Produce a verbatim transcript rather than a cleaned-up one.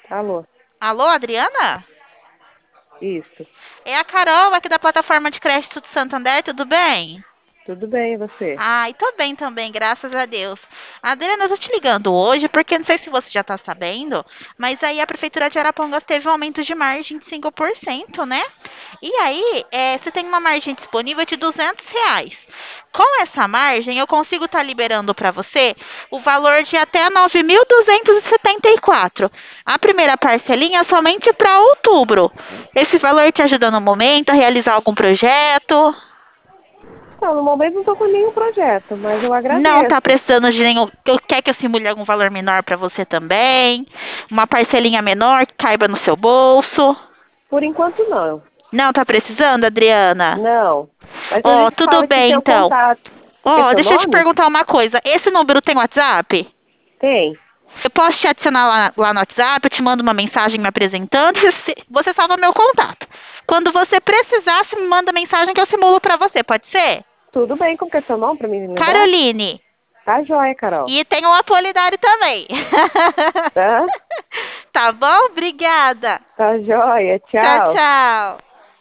Alô, Alô, Adriana? isso. É a Carol aqui da plataforma de crédito do Santander, tudo bem? Tudo bem, e você? Ai, tô bem também, graças a Deus. Adriana, eu tô te ligando hoje porque não sei se você já tá sabendo, mas aí a Prefeitura de Arapongas teve um aumento de margem de cinco por cento, né? E aí, é, você tem uma margem disponível de duzentos reais. Com essa margem, eu consigo estar liberando para você o valor de até nove mil duzentos e setenta e quatro. A primeira parcelinha é somente para outubro. Esse valor te ajuda no momento a realizar algum projeto? Então, no momento não estou com nenhum projeto, mas eu Não tá agradeço. precisando de nenhum. Quer que eu simule algum valor menor para você também? Uma parcelinha menor que caiba no seu bolso? Por enquanto, não. Não tá precisando, Adriana? Não. Mas a Ó, gente tudo fala que bem tem o então. contato. Quer Ó, seu deixa eu te nome? perguntar uma coisa. Esse número tem WhatsApp? Tem. Eu posso te adicionar lá, lá no WhatsApp, eu te mando uma mensagem me apresentando, e você você salva meu contato. Quando você precisar, você me manda mensagem que eu simulo para você, pode ser? Tudo bem, como que é seu nome para me lembrar? Caroline. Tá joia, Carol. E tem o atualidade também. Tá? Tá bom? Obrigada. Tá joia. Tchau, Tchau. tchau.